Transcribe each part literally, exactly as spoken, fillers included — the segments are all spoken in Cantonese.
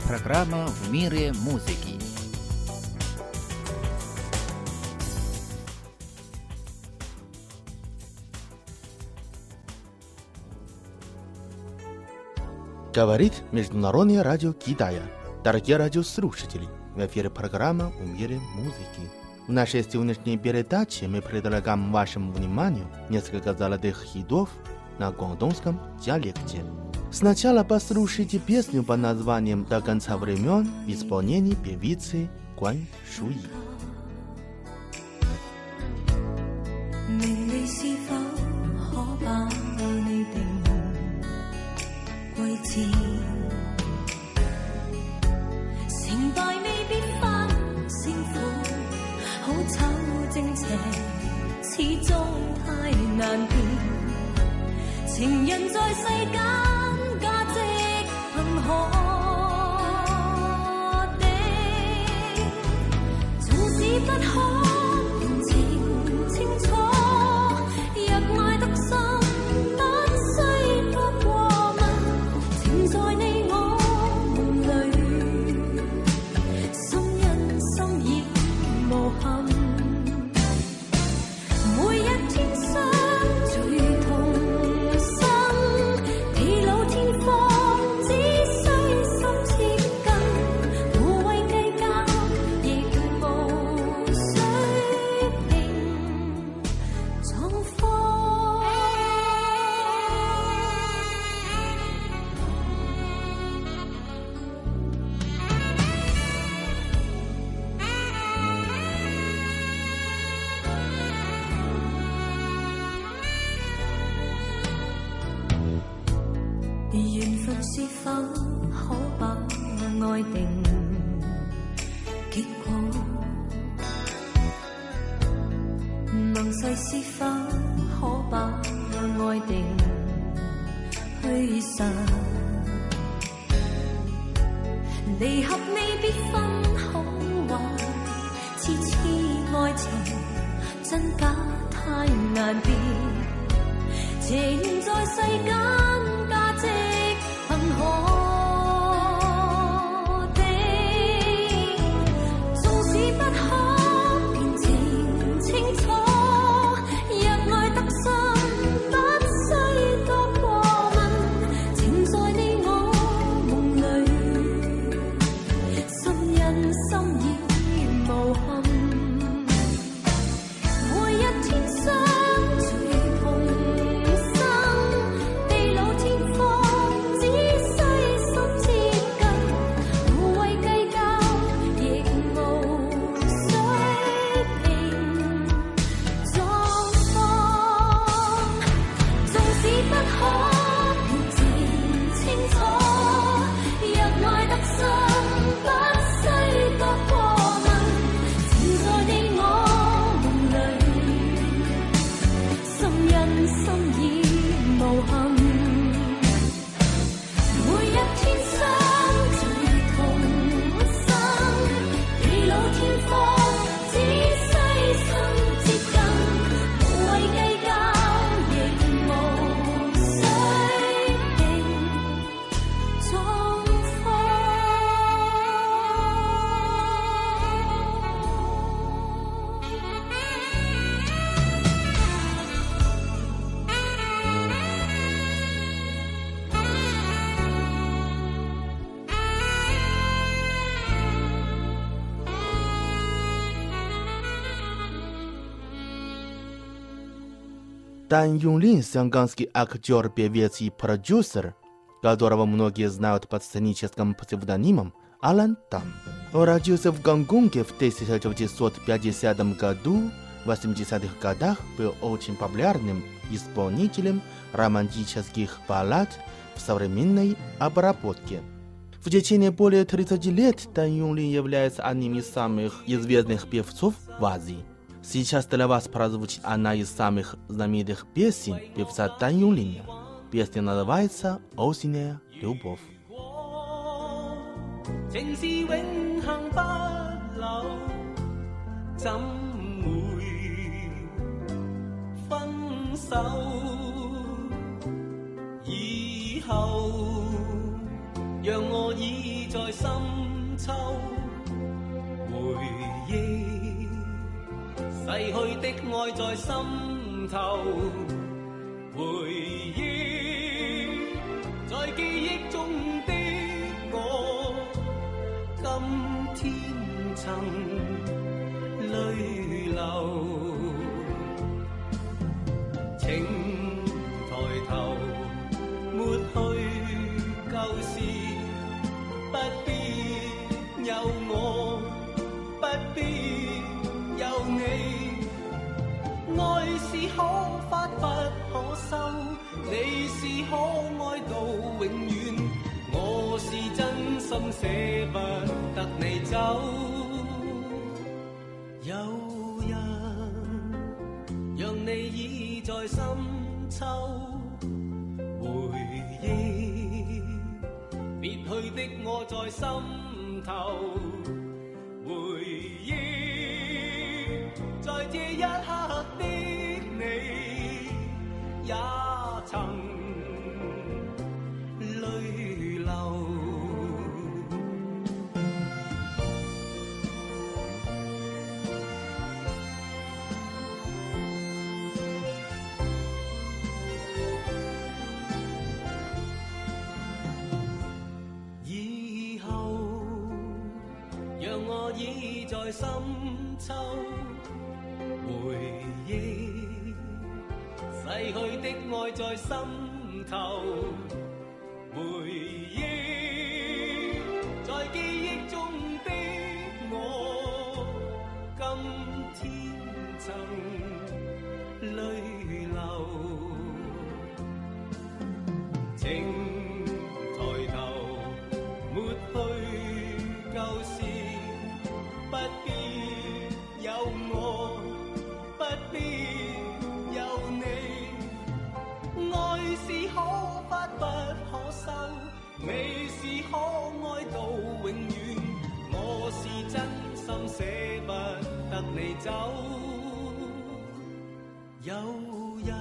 программа «В мире музыки». Говорит Международное радио Китая. Дорогие радиослушатели, в эфире программа «В мире музыки». В нашей сегодняшней передаче мы предлагаем вашему вниманию несколько золотых хитов на гуандунском диалекте. Сначала послушайте песню под названием «До конца времен» в исполнении певицы Гуан Шуи. 情人在世間價值憑何定？縱使不可辨清清楚，若愛得深，不需多過問。情在你我夢裏，心因心意無憾。每一天相聚。 緣分是否可把愛定結果？盟誓是否可把愛定虛實？離合未必分好壞，痴痴愛情真假太難辨，情在世間。 憑何定？縱使不可辨清清楚，若愛得深，不需多過問。情在你我夢裏，心因心意無憾。每一天相隨同生，地老天荒。 Тан Юнлин – сянганский актер, певец и продюсер, которого многие знают под сценическим псевдонимом Алан Там. Он родился в Гонконге в тысяча девятьсот пятидесятом году. В восьмидесятых годах был очень популярным исполнителем романтических баллад в современной обработке. В течение более тридцати лет Тан Юнлин является одним из самых известных певцов в Азии. Сейчас для вас прозвучит одна из самых знаменитых песен певца Тан Юнлиня. Песня называется «Осенняя любовь». 情是永恆不朽，怎會分手？以後讓我以在深秋，回忆逝去的愛在心頭，回憶在記憶中的我，今天曾淚流。請抬頭抹去舊事，不必有我，不必有你。愛是可發不可收，你是可愛到永遠，我是真心捨不得你走。有人讓你已在深秋，回憶別去的我在心頭，回憶在這一刻的你也曾淚流。已在深秋，回憶逝去的愛在心頭，回憶在記憶中的我，今天曾淚流。請抬頭抹去舊事，不必有我，不必有你。愛是可發不可收，你是可愛到永遠，我是真心捨不得你走。有人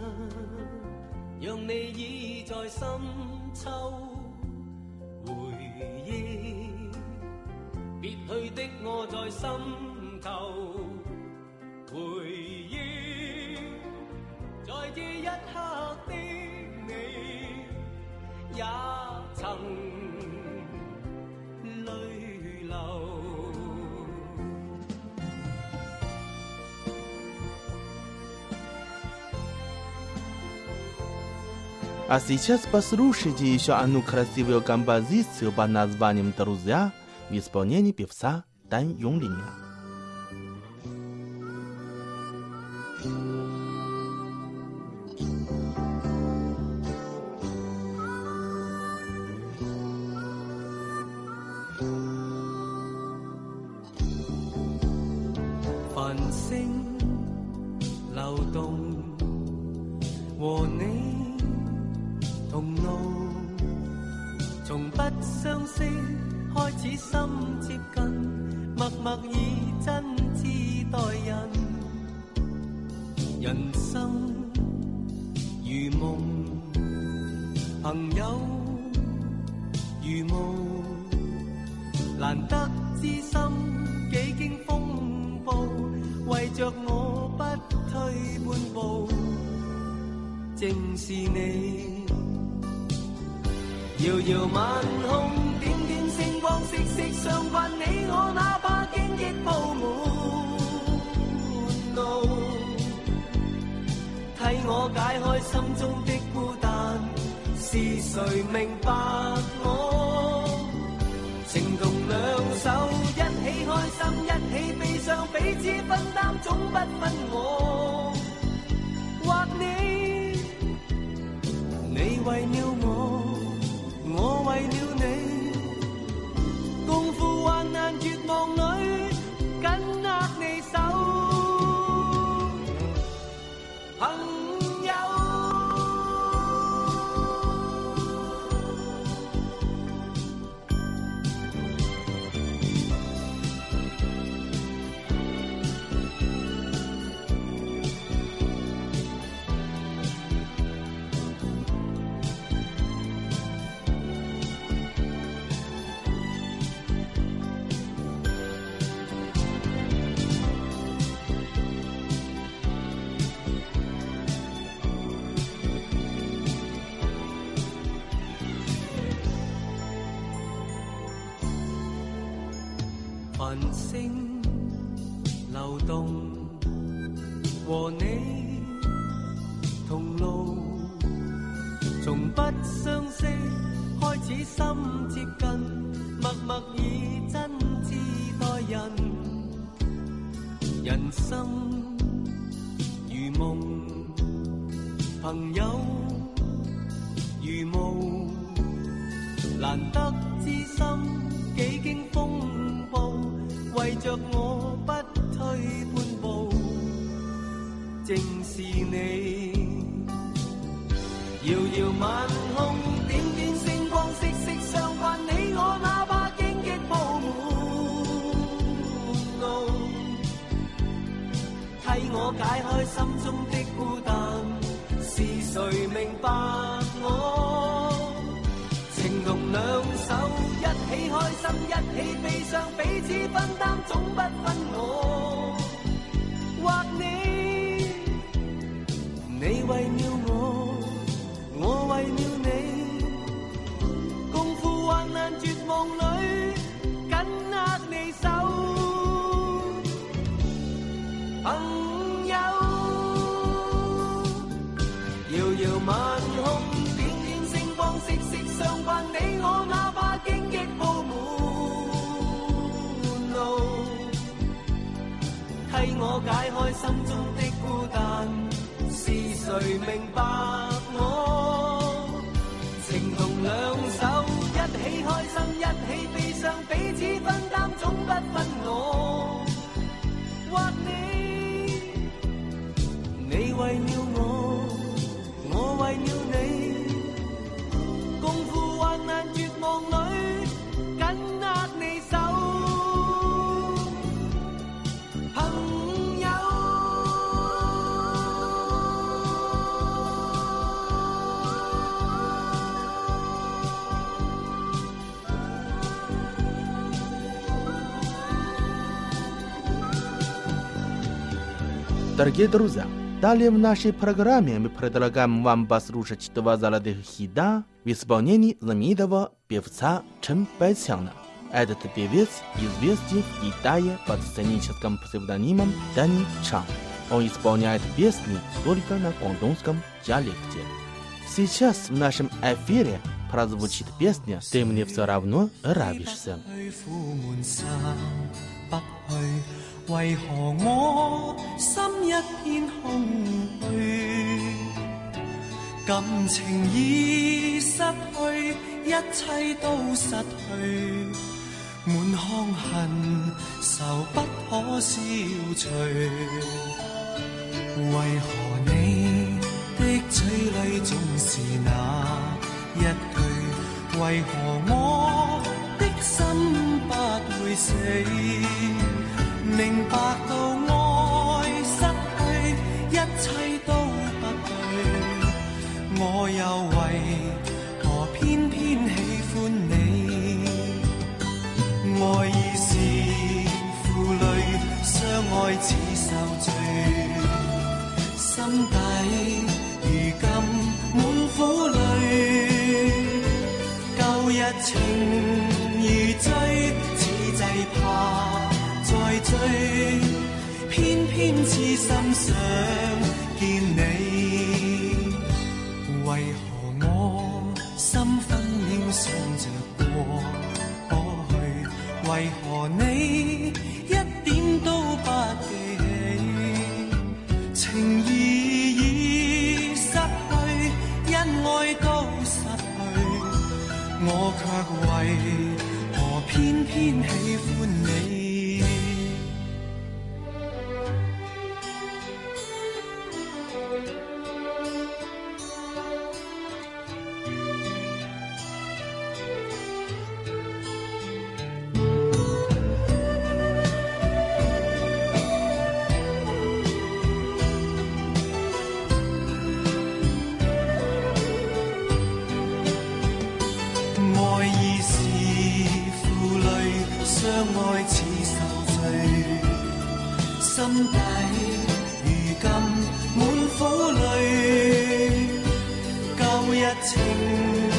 讓你已在深秋，回憶別去的我在心頭，回憶在這一刻的你也曾淚流。 А сейчас послушайте еще одну красивую композицию под названием «Друзья» в исполнении певца Тань Юнлиня. 繁星流動，和你同路，從不相識開始心接近，默默以真摯待人。人生如夢，朋友如霧，難得知心幾經風暴，為着我不退半步，正是你。遙遙晚空，點點星光，息息相關，你我哪怕荊棘鋪滿路，替我解開心中的孤單，是誰明白我？情同兩手，一起開心，一起悲傷，彼此分擔，總不分我或你。你為了我，我為了你，共赴患難絕望裏，緊握你手，朋友。 繁星流動，和你同路，從不相識開始心接近，默默以真摯待人，人生如夢，朋友如霧，難得知心幾經風暴，為着我不退半步，正是你。遙遙晚空，點點星光，息息相關，你我哪怕荊棘鋪滿路，替我解開心中的孤單，是誰明白我？情同兩手，一起開心，一起悲傷，彼此分擔，總不分我或你。你為了我，我為了你，共赴患難絕望裏，緊握你手，朋友。遙遙晚空，點點星光，息息相關，你我哪怕荊棘鋪滿路，替我解開心中的孤單，是誰明白我？情同兩手，一起開心，一起悲傷，彼此分擔，總不分我或你。你為了我，我為了你，共赴患難絕望裏，緊握你手，朋友。 Дорогие друзья, далее в нашей программе мы предлагаем вам послушать два золотых хита в исполнении знаменитого певца Чен Бэйцяна. Этот певец известен в Китае под сценическим псевдонимом Дани Чан. Он исполняет песни только на гуандунском диалекте. Сейчас в нашем эфире прозвучит песня «Ты мне все равно нравишься». 為何我心一片空虛？感情已失去，一切都失去，滿腔恨愁不可消除。為何你的嘴裏總是那一句？為何我的心不會死？明白到愛失去，一切都不對，我又為何偏偏喜歡你？愛已是負累，相愛似受罪，心底如今滿苦淚，舊日情如醉，此際怕再追，偏偏痴心想見你。為何我心分秒想着過過去？為何你一點都不記起？情義已失去，因愛都失去，我卻為何偏偏喜歡你？心底如今滿苦淚，舊日情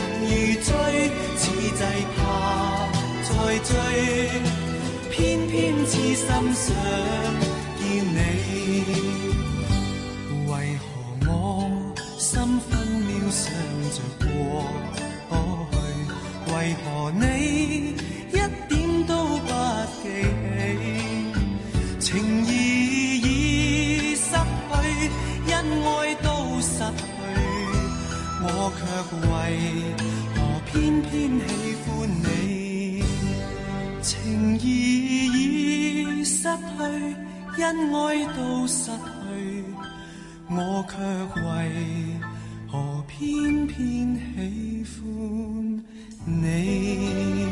如醉，此際怕再追，偏偏心想見你，為何我心分秒想着過去？為何你一點都不記起？情意已失去，因愛都失去，我卻為何偏偏喜歡你？情意已失去，因愛都失去，我卻為何偏偏喜歡你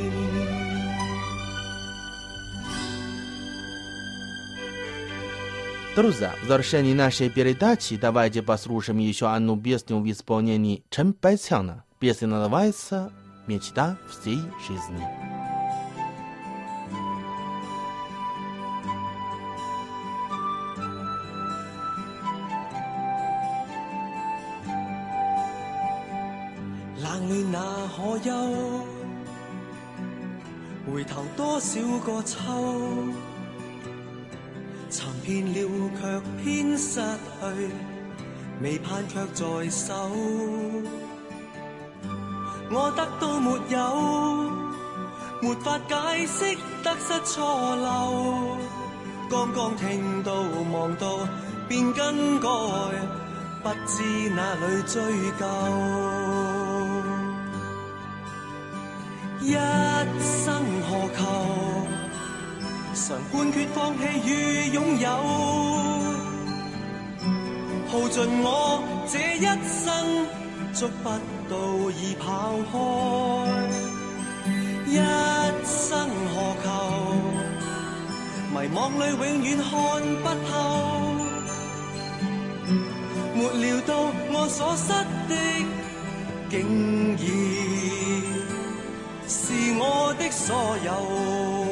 ？Друзья, в завершении нашей передачи давайте послушаем еще одну песню в исполнении Чен Байцяна. Песня называется «Мечта всей жизни». 冷暖那可休，回頭多少個秋，尋遍了卻偏失去，未盼卻在手。我得到沒有，沒法解釋得失錯漏，剛剛聽到望到便更改，不知哪裏追究。一生何求，常判決放棄與擁有，耗盡我這一生，捉不到已跑開。一生何求，迷惘裏永遠看不透，沒料到我所失的，竟然是我的所有。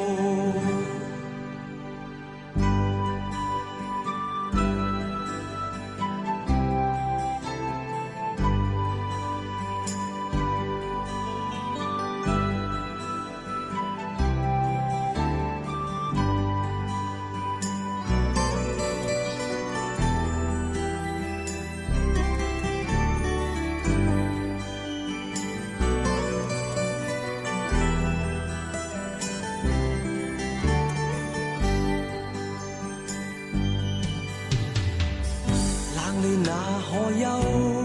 那可休，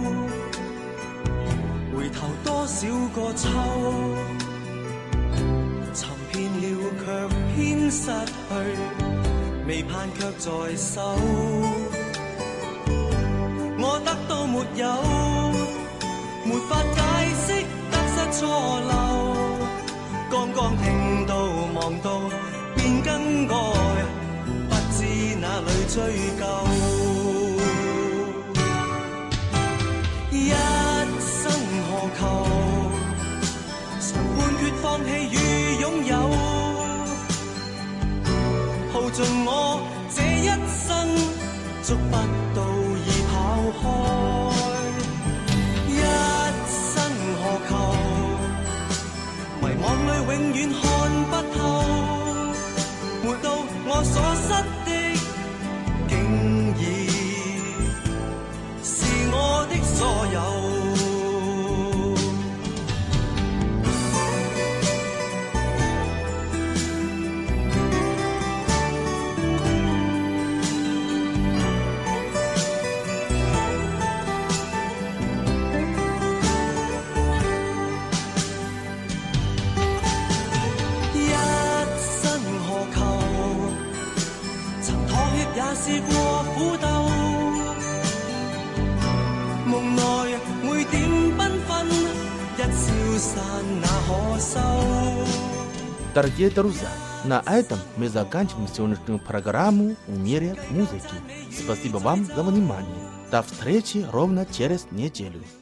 回頭多少個秋，尋遍了卻偏失去，未盼卻在手。我得到沒有，沒法解釋得失錯漏，剛剛聽到望到便更改，不知哪裏追究。一生何求，常判決放棄與擁有，耗盡我這一生，捉不到已跑開。一生何求，迷惘裏永遠看不透，沒到我所失的，竟然我的所有。一生何求，曾妥協也試過苦鬥，夢內每點繽紛，一消散那可收。 Дорогие друзья, на этом мы заканчиваем сегодняшнюю программу «В мире музыки». Спасибо вам за внимание. До встречи ровно через неделю.